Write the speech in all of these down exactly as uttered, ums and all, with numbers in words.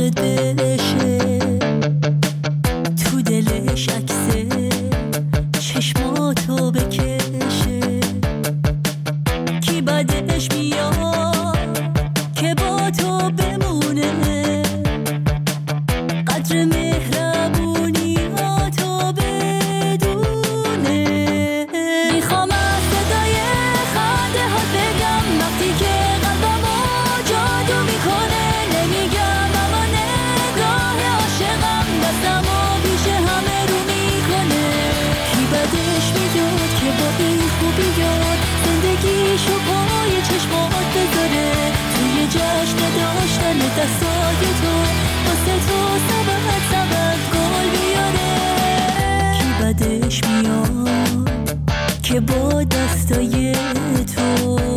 دلشه، تو دلش عکسه چشماتو بکشه. کی بدش میاد که با تو بمونه، قدر مهربونیاتو بدونه. میخوام از صدای خنده ها بگم وقتی که قلبمو جادو میکنه. نمیگم اما نگاه عاشقم دستمو پیش همه رو میکنه. کی بدش میاد که با این خوبیات زندگیشو پای چشمات بذاره. توی جشن داشتن دستای تو واسه تو سبت سبت گل بیاره. کی بدش میاد که با دستای تو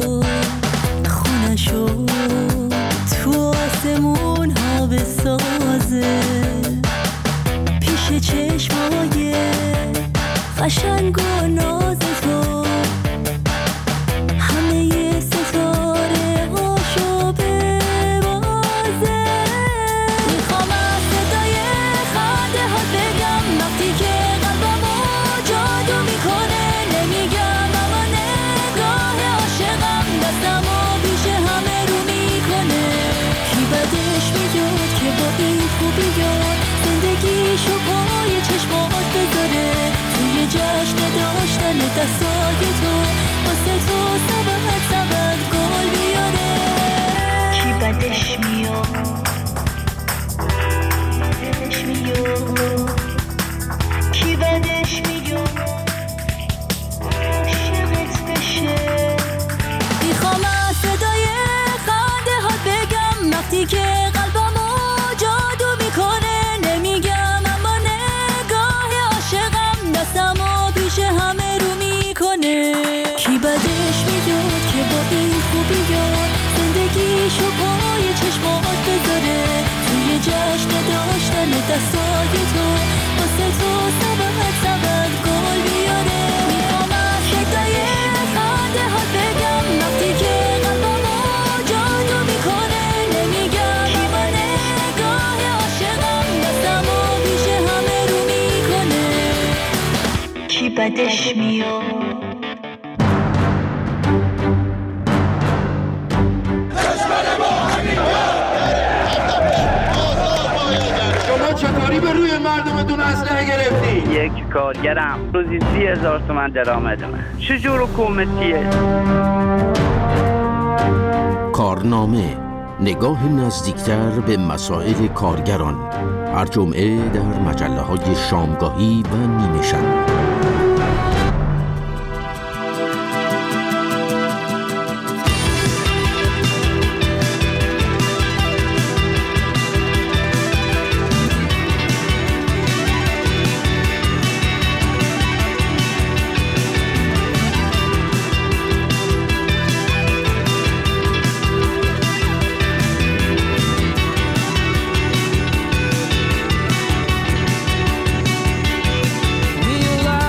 خونشو تو آسمون ها بسازه. پیش چشمای قشنگ و ناز تو همه ی ستاره هاشو ببازه. میخوام از صدای خنده ها بگم وقتی که قلبمو جادو میکنه. نمیگم اما نگاه عاشقم دستمو پیش همه رو میکنه. کی بدش میاد که با این خوبیات زندگیشو پای چشمات بذاره. توی جشن داشتن دستای تو واسه تو سبت سبت گل بیاره. کی بدش میاد بدش میاد کی بدش میاد عاشقت بشه. میخوام از صدای خنده ها بگم وقتی که قلبمو جادو میکنه. نمیگم اما نگاه عاشقم دستمو پیش همه رو میکنه. کی بدش میاد که با این خوبیات زندگیشو پای چشمات بذاره. توی جشن داشتن دستای تو واسه تو سبت سبت گل بیاره. میخوام از صدای خنده ها بگم وقتی که قلبمو جادو میکنه. نمیگم اما نگاه عاشقم دستمو پیش همه رو میکنه. کی بدش میاد چطوری به روی مردمتون اسلحه گرفتی؟ یک کارگرم روزی سی هزار تومن درآمدمه. چجور حکومتیه؟ کارنامه، نگاه نزدیکتر به مسائل کارگران. هر جمعه در مجله های شامگاهی و نیمه شب. Real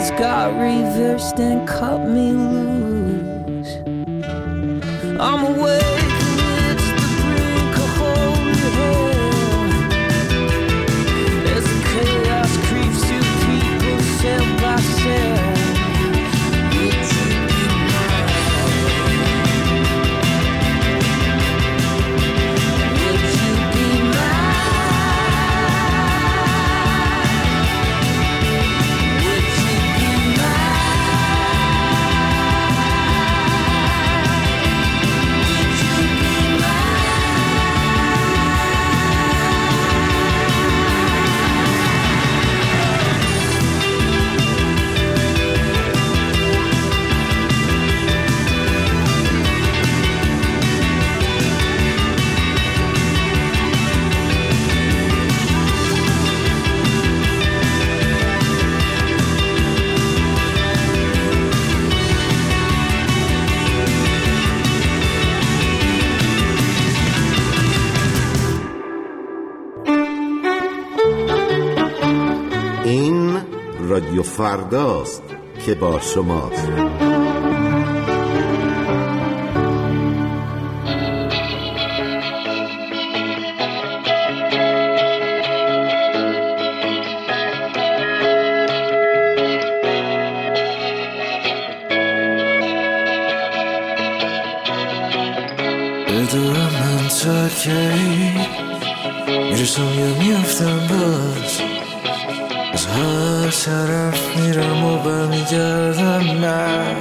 has got reversed and cut me loose. I'm awake amidst the brink of holy hell, as the chaos creeps through people cell by cell. رادیو فرداست که با شماست. بدونم من تا کی میرسم یا میافتم باز، از هر طرف میرم و برمیگردم من.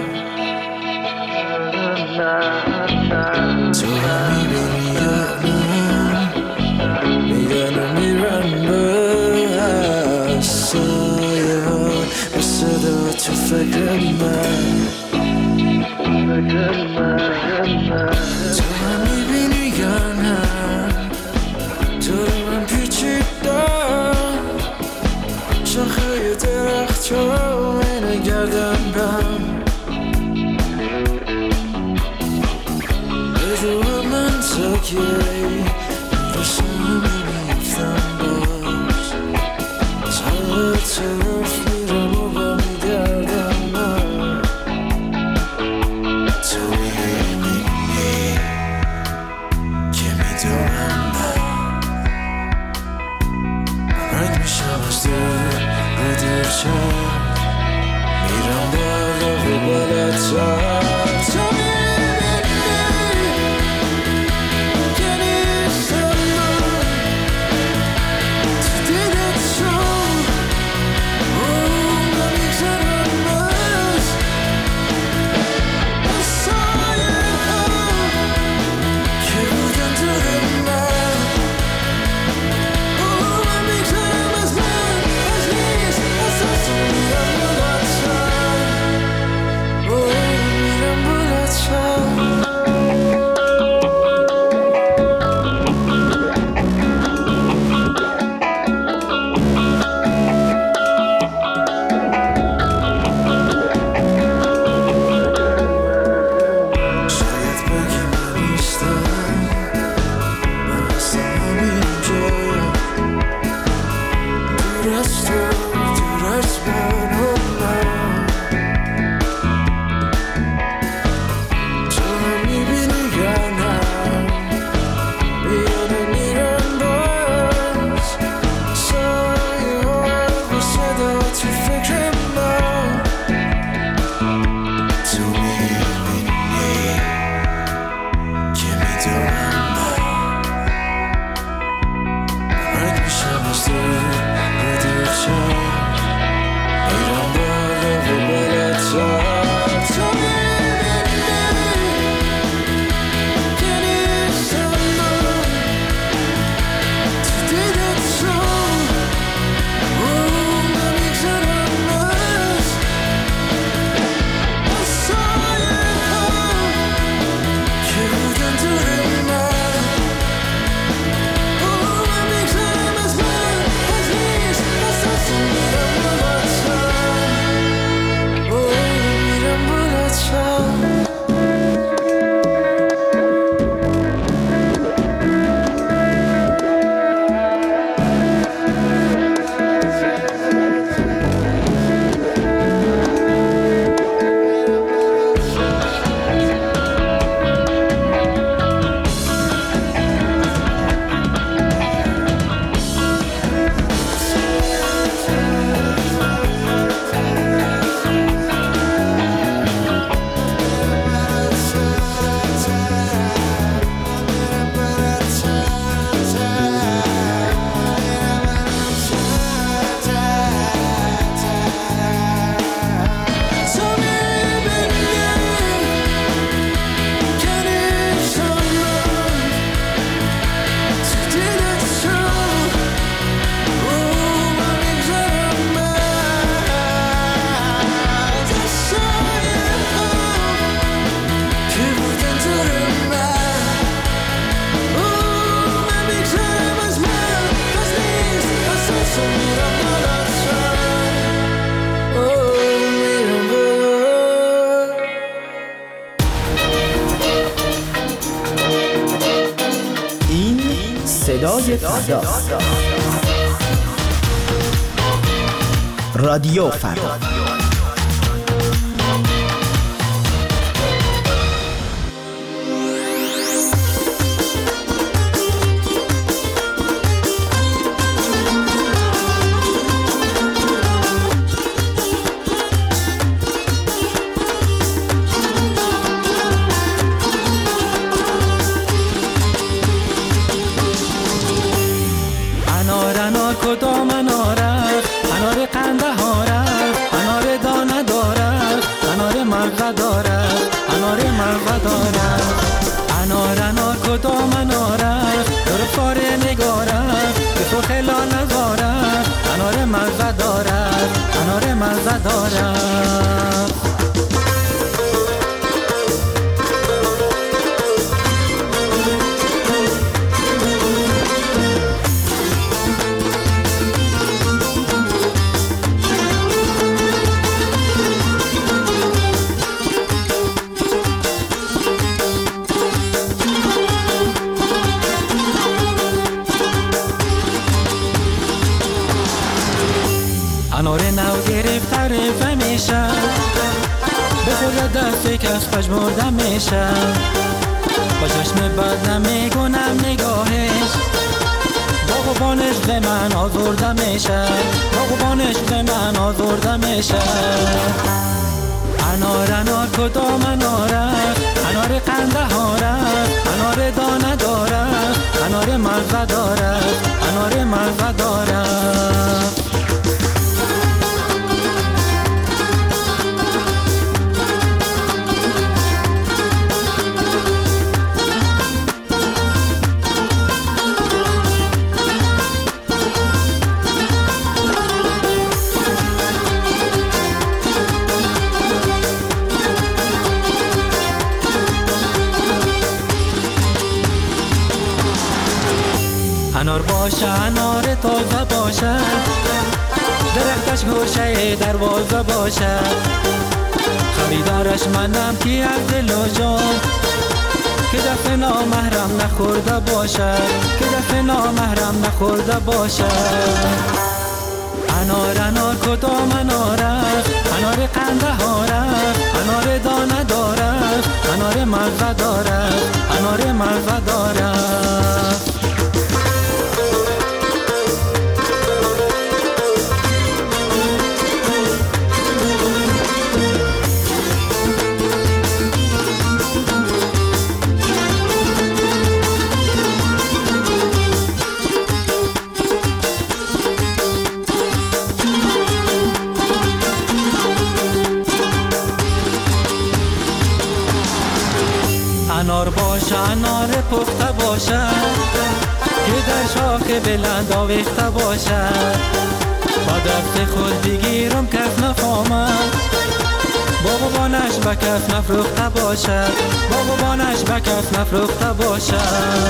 تو هم میبینی یا نه، میگن و میرن به سایه ها به صدا تو فکر من. تو هم میبینی یا نه، تو رو من پیچیدم شاخه درخت چرا منو گردندم. بدون من تا کی میرسم میفتم باز، از هر طرف میرم و برمیگردم من. تو میبینی که میدونم من رنگ میشم از دل و درچم، میرم بالا و بالاتر. تو میبینی که نیستم من تو دیدت شد من میگذرم از از سایه ها که بودن دور من. من میگذرم از من، از نیست، از از صدای فردا. رادیو فردا. کدام اناره اناره قنده هاره اناره دانه داره اناره مرغ داره اناره مرغ داره انار انار کدام اناره دور فاره نگاره که تو خلا نزاره اناره مرغ داره اناره مرغ داره. انار نو گرفت تعریف میشه بخوره دستی که از پشمرده میشه با چشم بد نمیگونم نگاهش باغبانش به من آزرده میشه باغبانش به من آزرده میشه. انار انار کدام اناره انار قنده هاره انار دانه داره انار مرغ داره انار مرغ داره. انار باشه انار تازه باشه درختش گوشه دروازه باشه خریدارش منم کی از دل و جان که دفع نامحرم نخورده باشه که دفع نامحرم نخورده باشه. انار انار کدام اناره انار قنده هاره انار دانه داره انار مرغ داره انار مرغ داره. انار باشه انار پخته باشه که در شاخ بلند آویخته باشه با دست خود بگیرم کف نفامد باغبانش به کف نفروخته باشه باغبانش به کف نفروخته باشه.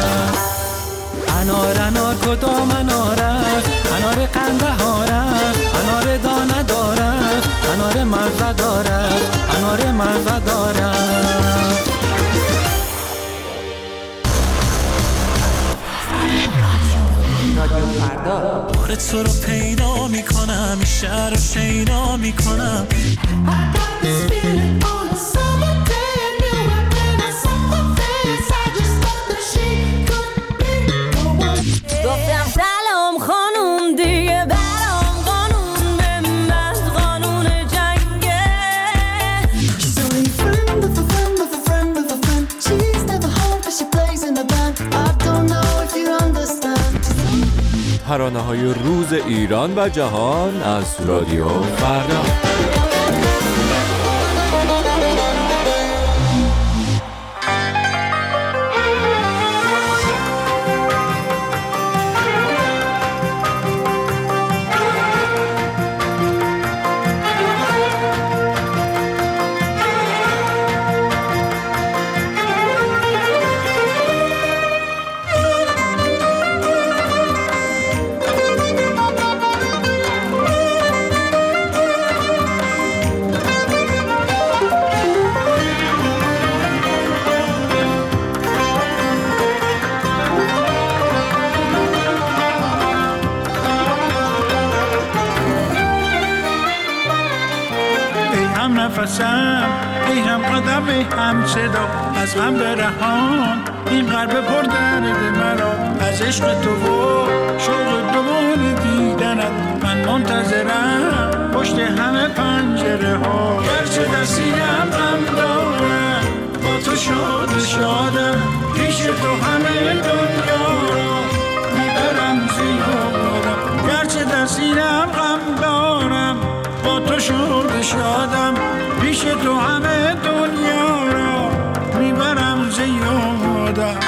انار انار کدام اناره انار قنده هاره انار دانه داره انار مرغ داره انار مرغ داره. بار تو رو پیدا میکنم این شهر رو شیدا میکنم گفتم سلام خانوم دیگه برام قانون به من قانون جنگه. She's only a friend of a friend of a friend of a friend. She's never home cause she plays in a band. I don't know if you understand. ترانه های روز ایران و جهان از رادیو فردا. نفسم ای هم قدم ای هم صدا از هم برهان این قلب پر درد مرا از عشق تو و شوق دوباره دیدنت من منتظرم پشت همه پنجره ها گرچه در سینه‌ام غم دارم با تو شاد شادم پیش تو همه دنیا را میبرم زیادم گرچه در سینه‌ام غم دارم با تو شاد شادم پیش تو همه دنیا را میبرم زیادم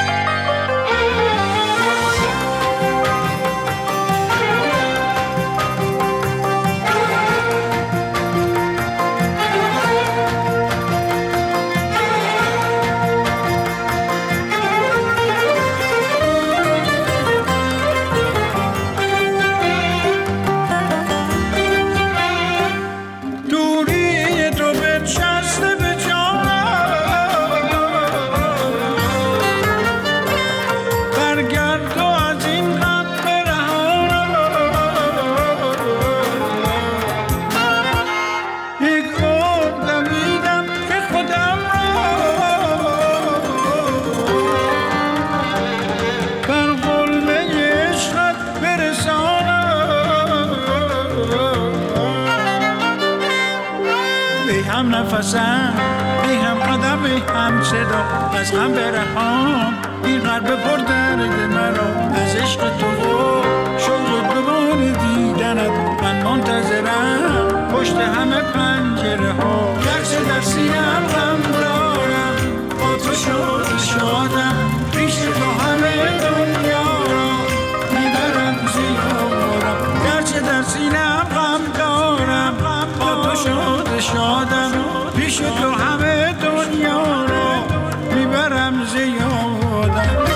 نفسم ای هم قدم ای هم صدا از هم برهام این قلب پر درد مرا از عشق تو و شوق دوباره دیدنت من منتظرم پشت همه پنجره ها گرچه در سینه‌ام غم دارم با تو شاد شادم پیش تو همه دنیا را میبرم زیادم گرچه در سینه‌ام غم دارم با تو شاد شادم پیش تو همه دنیا را میبرم زیادم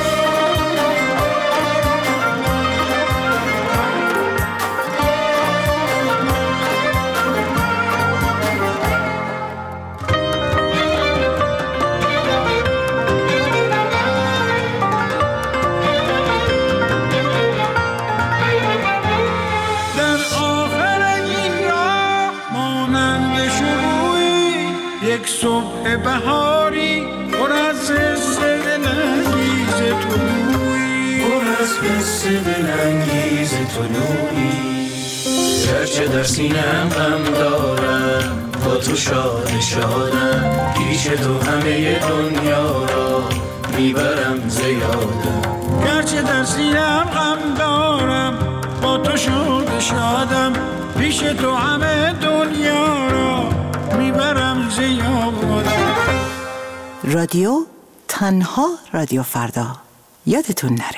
صبح بهاری پر از قصه دلانگیز طلوعی پر از قصه دلانگیز طلوعی گرچه در سینه‌ام غم دارم با تو شاد شادم پیش تو همه دنیا را میبرم زیادم گرچه در سینه‌ام غم دارم با تو شاد شادم پیش تو همه دنیا را میبرم زیادم. رادیو تنها رادیو فردا یادتون نره.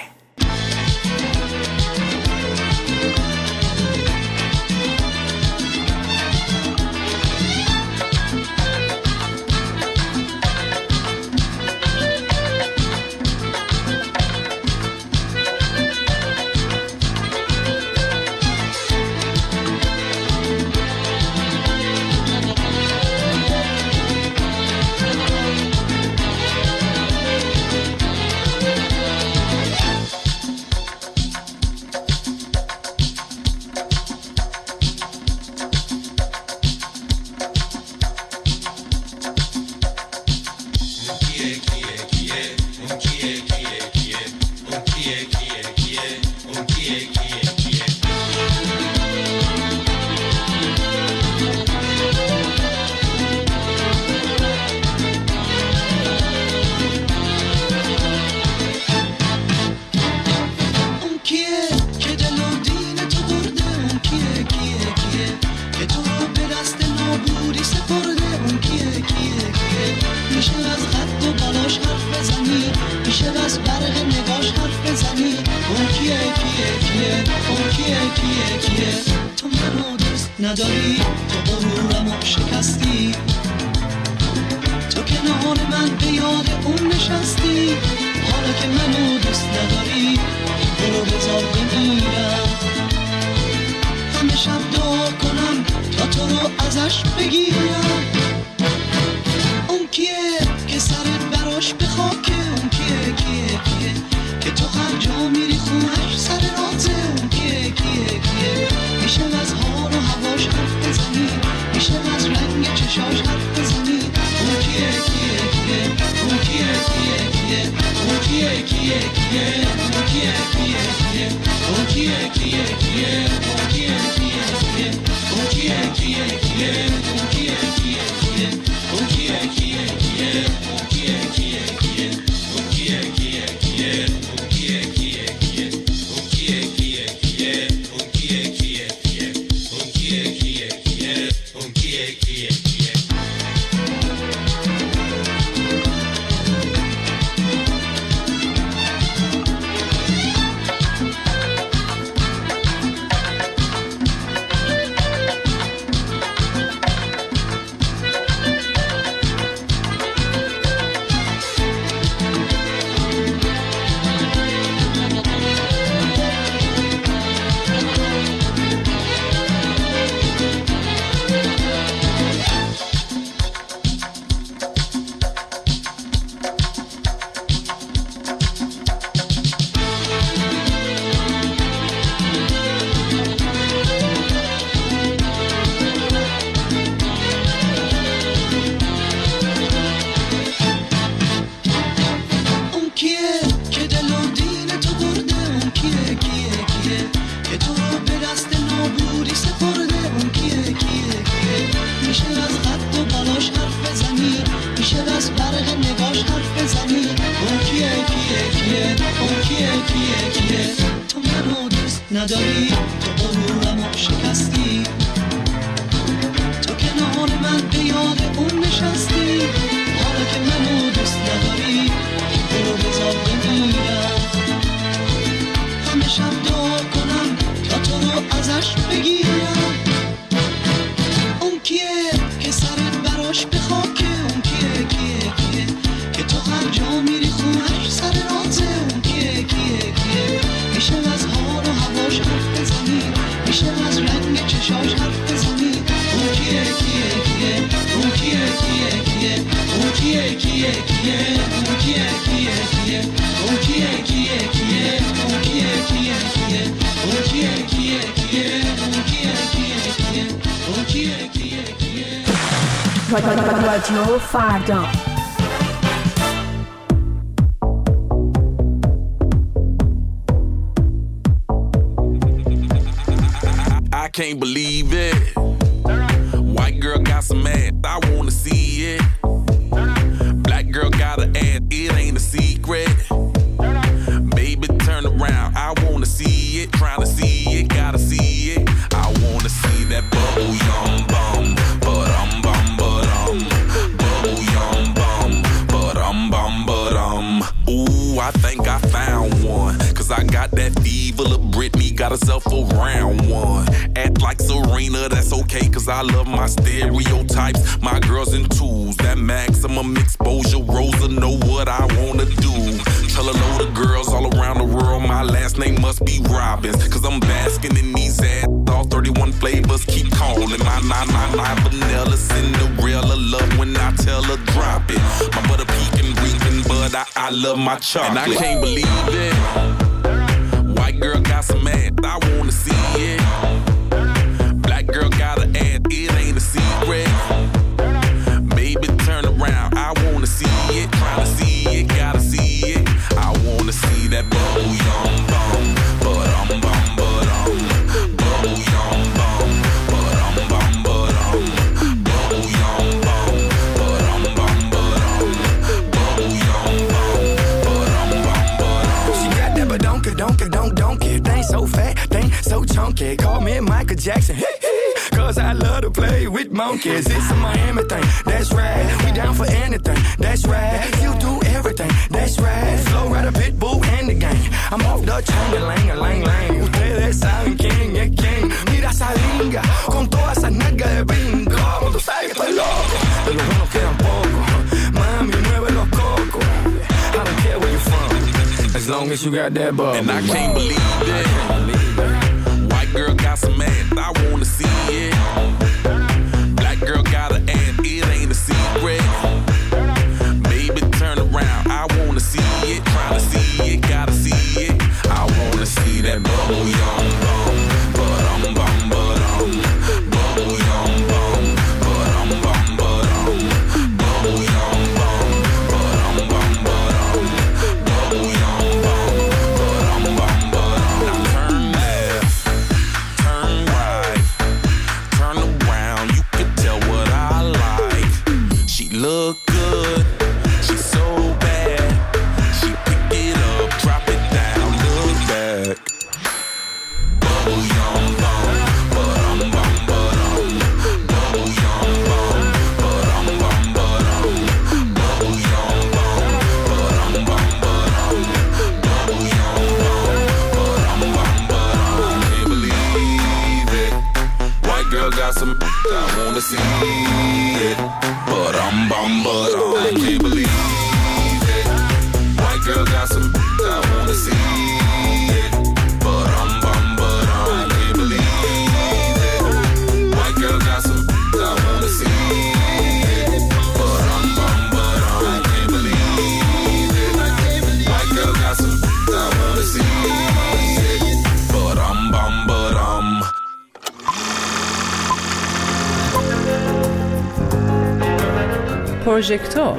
نداری تو غرورمو شکستی تو کنار من به یاد اون نشستی حالا که منو دوست نداری برو بذار بمیرم همه شب دعا کنم تا تو رو ازش بگیرم اون کیه که سرت براش به خاکه اون کیه کیه کیه که تو هر جا میری خونش سر رازه اون کیه کیه کیه میشه از حال و هواش حرف بزنی میشه از رنگ چشاش کیه کیه اون کیه کیه کیه اون کیه کیه کیه اون کیه کیه کیه اون کیه کیه کیه اون کیه کیه کیه اون کیه کیه کیه اون کیه کیه کیه اون کیه کیه کیه اون کیه کیه کیه اون کیه کیه کیه اون کیه کیه کیه اون کیه کیه کیه اون کیه کیه کیه نداری تو غرورمو شکستی تو کنار من به یاد اون نشستی حالا که منو دوست نداری برو بذار بمیرم همه شب دعا کنم تا تو رو ازش بگیرم اون کیه که سرت براش به خاکه اون کیه کیه کیه که تو هر جا میری خونش سر رازه اون کیه کیه کیه میشه از حال و هواش حرف بزنی میشه از رنگ چشاش حرف بزنی اون کیه کیه کیه اون کیه کیه کیه اون کیه کیه کیه اون کیه کیه کیه اون کیه کیه کیه اون کیه کیه کیه اون کیه کیه کیه اون کیه کیه کیه اون کیه کیه کیه رادیو فردا I can't believe it. White girl got some ass, I wanna see it. Black girl got an ass, it ain't a secret. Baby, turn around, I wanna see it. Tryna see it, gotta see it. I wanna see that bubble yum bum, but um bum but um, bubble yum bum, but um bum but um. Ooh, I think I found one, 'cause I got that fever. Lil' Britney got herself a round one. Act like Serena, that's okay, 'cause I love my stereotypes. My girls in twos, that maximum exposure. Rosa know what I wanna do. Tell a load of girls all around the world my last name must be Robbins, 'cause I'm basking in these ads. All thirty-one flavors keep calling my nine nine nine vanilla Cinderella. Love when I tell her drop it. My butter peeking, reeking, but I, I love my chocolate. And I can't believe it. White girl got some ass, I wanna see it. Black girl got an ass, it ain't a secret. Baby, turn around, I wanna see it. Tryna see it, gotta see it. I wanna see that bubble yum bum, but um bum but um, bubble yum bum, but um bum but um, bubble yum bum, but um bum but um, bubble yum bum, but um bum but um. She got that but don't don't don't don't thing so fat, thing so chunky. Call me Michael Jackson. Cause I love to play with monkeys. It's a Miami thing, that's right. We down for anything, that's right. You do everything, that's right. Flow Rider, Pitbull, and the gang. I'm off the chain, lang, lang, lang. Ustedes saben quién es quién. Mira esa linga, con toda esa nalga de brinco. Tú sabes que estoy loco, de los buenos quedan pocos. Mami, mueve los cocos. I don't care where you're from, as long as you got that bubble. And I can't believe it. White girl got some ass, I wanna see it. Black girl got an ass, it ain't a secret. Baby, turn around, I wanna see it. Tryna see it, gotta see it. I wanna see that bubble yum bum, but um bum but um, bubble yum bum, but um bum but um, bubble yum bum, but um bum but um, bubble yum wanna see it. But I'm bum, but I can't believe it. White girl got some, I wanna see it. But I'm bum, but I can't believe it. White girl got some, I wanna see it. But I'm bum, but I can't believe it. White girl got some, I wanna see it. But I'm bum, but I'm. پروژکتور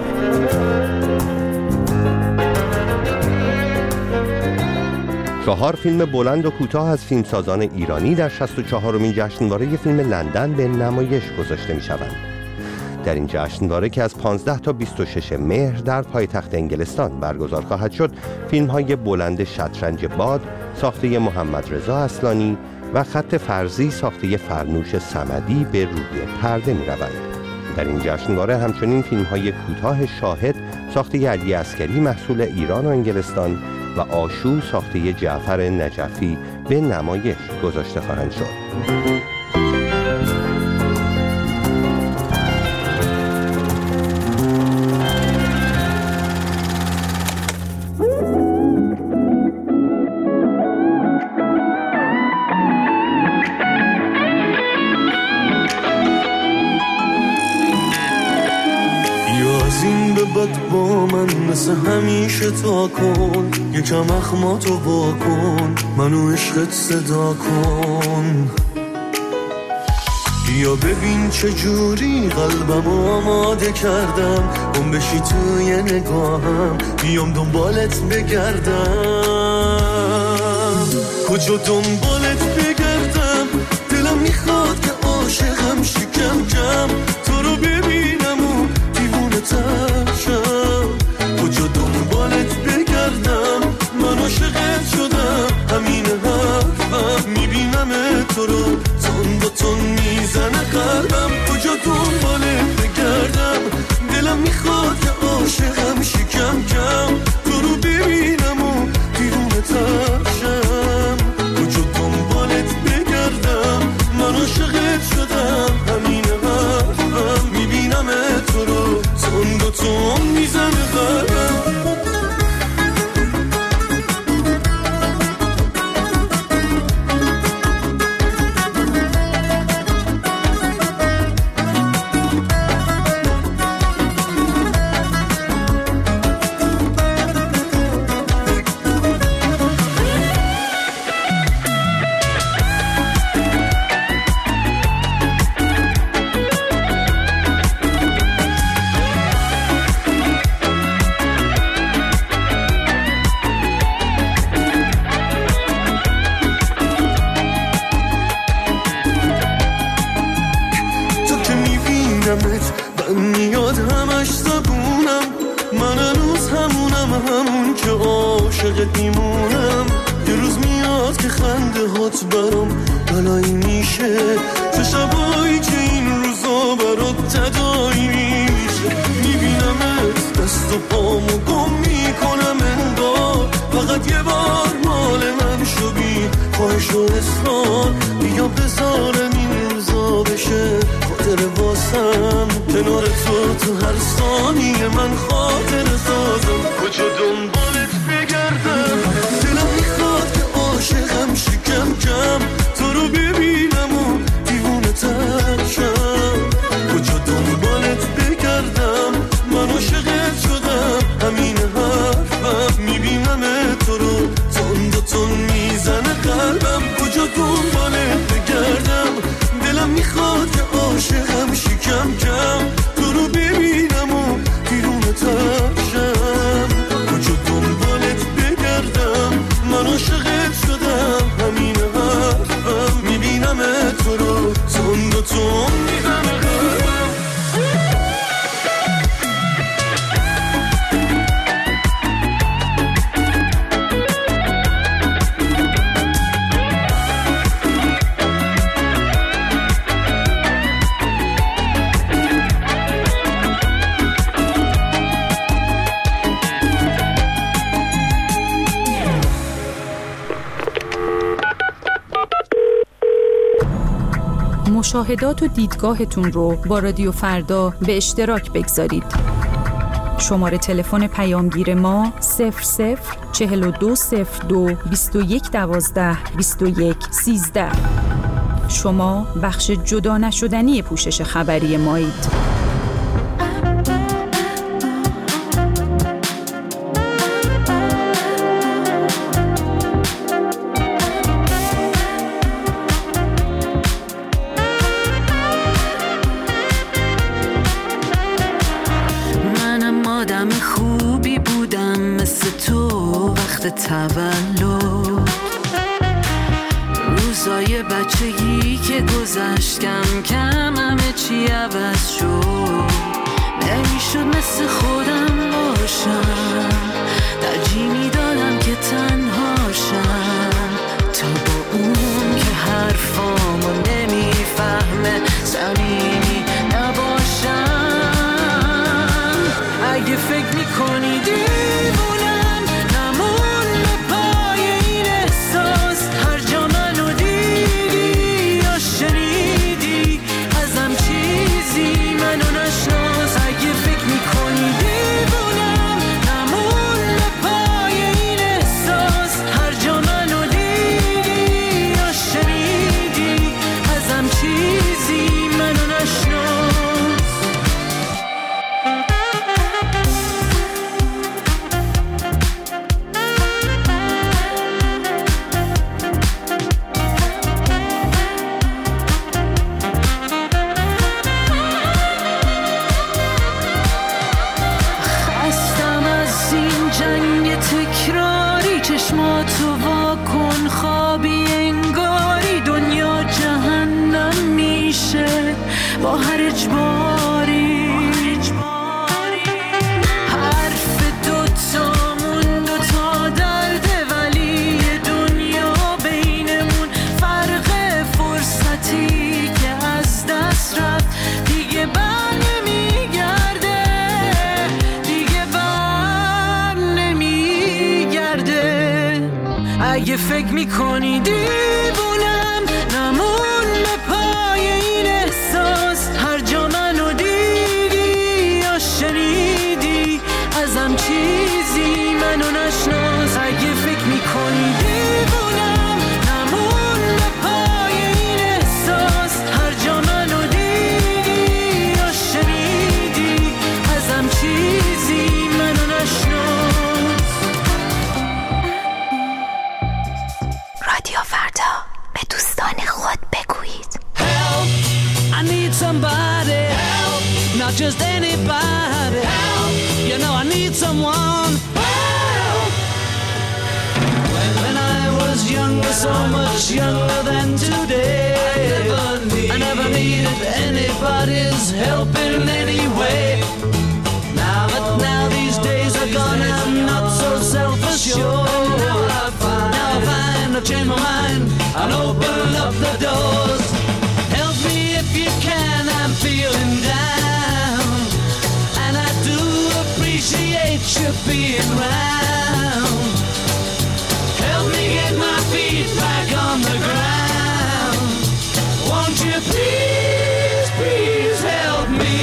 چهار فیلم بلند و کوتاه از فیلمسازان ایرانی در شصت و چهارمین جشنواره فیلم لندن به نمایش گذاشته می شوند. در این جشنواره که از پانزده تا بیست و شش مهر در پایتخت انگلستان برگزار خواهد شد، فیلم‌های بلند شطرنج باد ساخته محمد رضا اصلانی و خط فرضی ساخته فرنوش صمدی به روی پرده می روند. در این جشنواره همچنین فیلم‌های کوتاه شاهد ساخته علی عسکری محصول ایران و انگلستان و آشو ساخته جعفر نجفی به نمایش گذاشته خواهند شد. بد با من مثل همیشه تا کن، یکم اخماتو با کن، منو عشقت صدا کن. بیا ببین چجوری قلبمو آماده کردم، اون بشی توی نگاهم، بیام دنبالت بگردم. کجا دنبالت بگردم، دلم میخواد که عاشقم شکم کم، تو رو ببینم و دیوونه ترشم. کجا دنبالت بگردم، من عاشقت شدم، همین حرفم، میبینم تو رو تون با تون میزنه قلبم. کجا دنبالت بگردم، دلم میخواد که عاشقم شکم کم، تو رو ببینم و دیوونه ترشم. کجا دنبالت بگردم، من عاشقت شدم، همین حرفم، میبینم تو رو تون با تون میزنه قلبم. مشاهدات و دیدگاهتون رو با رادیو فردا به اشتراک بگذارید. شماره تلفن پیامگیر ما صفر صفر چهل و دو صفر دو بیست و یک دوازده بیست و یک سیزده. شما بخش جدا نشدنی پوشش خبری مایید. تولد روزای بچگی که گذشت کم کم همه چی عوض شد. نمیشد مثل خودم باشم، ترجیح میدادم که تنهاشم تا با اون که حرفامو نمیفهمه صمیمی نباشم. اگه فکر میکنی دیوونم نمون به پای این احساس، هر جا منو دیدی یا شنیدی ازم چیزی منو نشناس. اگه فکر میکنی دیوونم نمون به پای این احساس، هر جا منو دیدی یا شنیدی ازم چیزی منو نشناس. خستم از این جنگ تکراری، چشماتو وا کن خوابی انگاری دنیا جهنم میشه با هر اجباری. حرف دوتامون دوتا درده ولی یه دنیا بینمون، فرق فرصتی که از دست رفت دیگه بر نمیگرده، دیگه بر نمیگرده. اگه فکر میکنی دیوونم نمون به پای این احساس، هر جا منو دیدی یا شنیدی ازم چیزی منو نشناس. اگه فکر میکنی دیوونم نمون به پای این احساس، هر جا منو دیدی یا شنیدی ازم چیزی منو نشناس. رادیو فردا به دوستان خود بگویید. Help, I need somebody. Help, not just anybody. Help, you know I need someone. Help. When, when I was younger, so much younger than today, I never, need, I never needed anybody's help in any way. Now, but now these days are gone, I'm not so self-assured. Now I find, now I find I've changed my mind. I'll open up the doors. Help me if you can, I'm feeling down, and I do appreciate you being round. Help me get my feet back on the ground. Won't you please, please help me?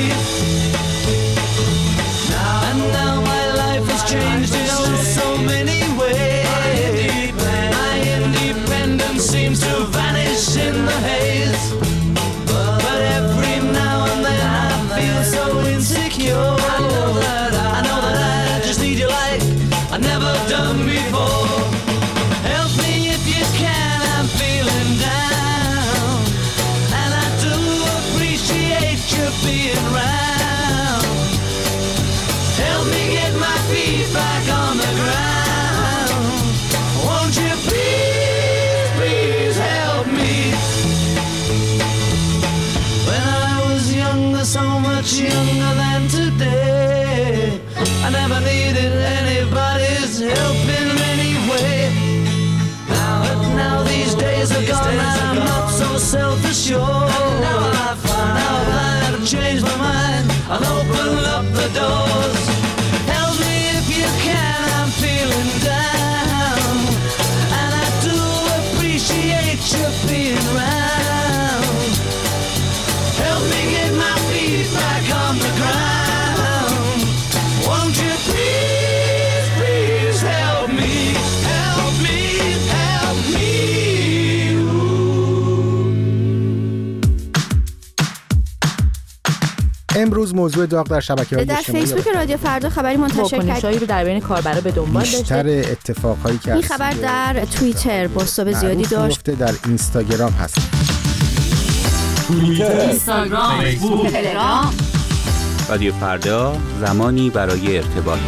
Now and now my life has changed in oh so many ways. My independence seems to vanish in the haze. But every now and then I feel so insecure. I know that I, I know that I just need you like I never امروز موضوع داغ در شبکه‌های در اجتماعی فیسبوک رادیو فردا خبری منتشر کرد. واکنشایی رو در بین کاربرا به دنبال داشته. بیشتر اتفاقایی که این خبر در توییتر بازتاب زیادی داشت. در اینستاگرام هست. توییتر، اینستاگرام، فیسبوک، تلگرام. رادیو فردا، زمانی برای ارتباط.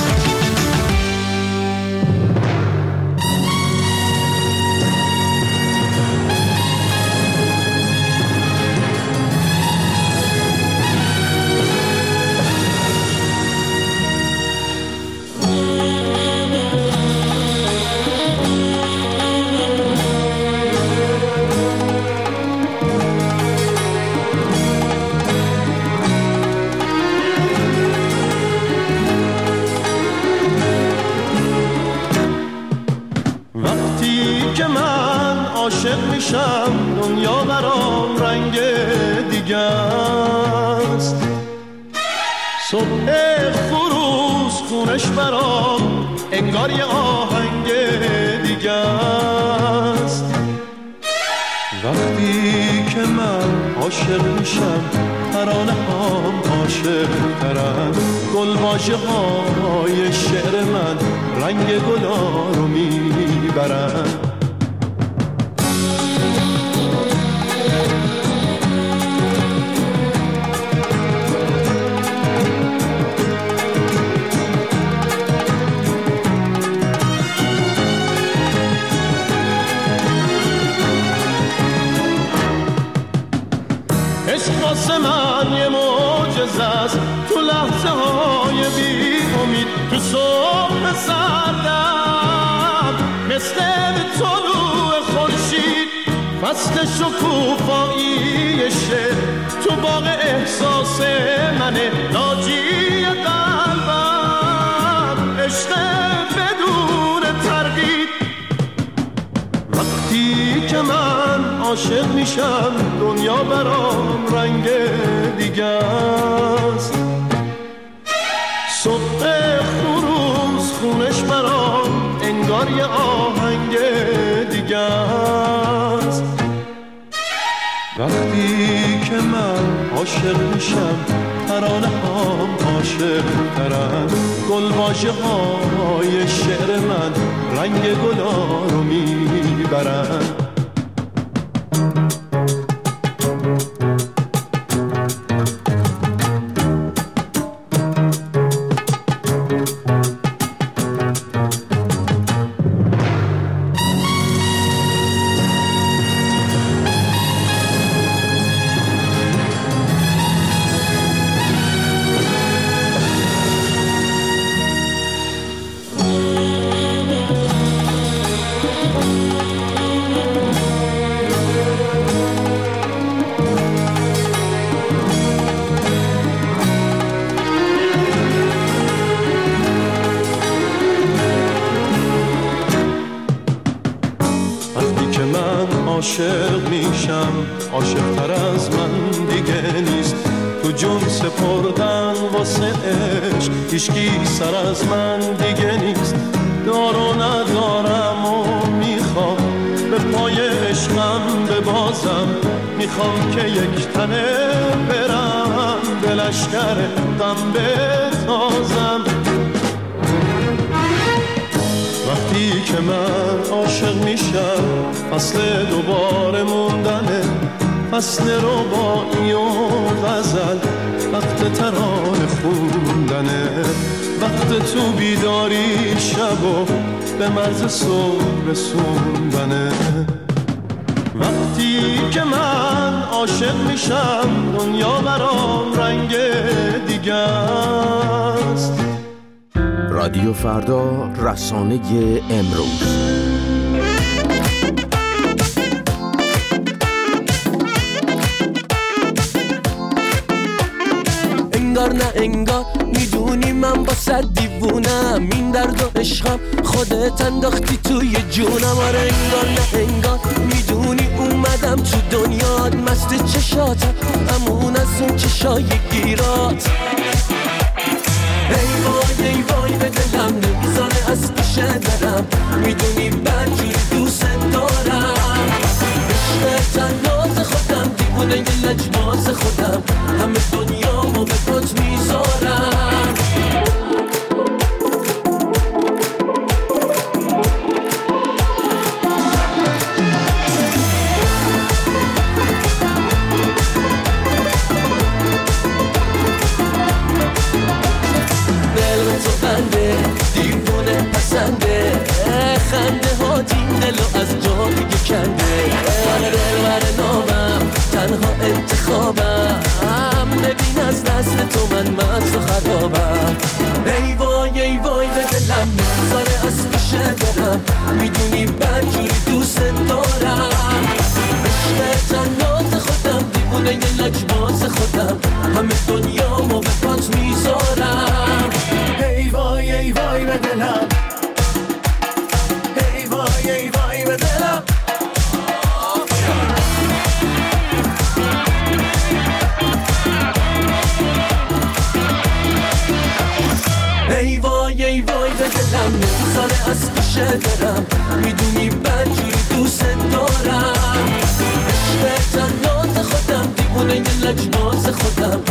دنیا برام رنگ دیگه است، صبح خروس خونش برام انگار یه آهنگ دیگه است. وقتی که من عاشق میشم ترانه هم عاشق ترم، گلواژه های شعر من رنگ گلا رو میبرن. واسه من یه معجزه است، تو لحظه های بی امید، تو صبح سردم مثل طلوع خورشید، فصل شکوفایی شعر تو باغ احساس منه، ناجی قلبم عشق بدون تردید. وقتی که من عاشق میشم دنیا برام رنگ دیگه است، صبح خروس خونش برام انگار یه آهنگ دیگه است. وقتی که من عاشق میشم ترانه هم عاشق ترم، گلواژه های شعر من رنگ گلا رو میبرن. عاشق میشم عاشق تر از من دیگه نیست، تو جون سپردن واسه عشق هیچکی سر از من دیگه نیست. دار و ندارم و میخوام به پای عشقم ببازم، میخوام که یک تنه برم به لشکر غم بتازم. وقتی که من عاشق میشم فصل دوباره موندنه، فصل رباعی و غزل، وقت ترانه خوندنه، وقت تو بیداری شب و به مرز صبح رسوندنه. وقتی که من عاشق میشم دنیا برام رنگ دیگه است. رادیو فردا، رسانه امروز. انگار نه انگار میدونی من با صد دیوونم، این درد و عشقم خودت انداختی توی جونم. آره انگار نه انگار میدونی اومدم تو دنیات، مست چشاتم همون از اون چشای گیرات. ای وای ای وای به دلم نمیذاره از پیشه برم، میدونی بدجوری دوست دارم. عشق تناز خودم دیوونه یه لجباز خودم، همه دنیا و وای ای وای به دلم ای وای ای وای به دلم نمیخواره از پیشه دارم میدونی بدجوری دوست دارم عشق تنات خودم دیوونه یه لجباز خودم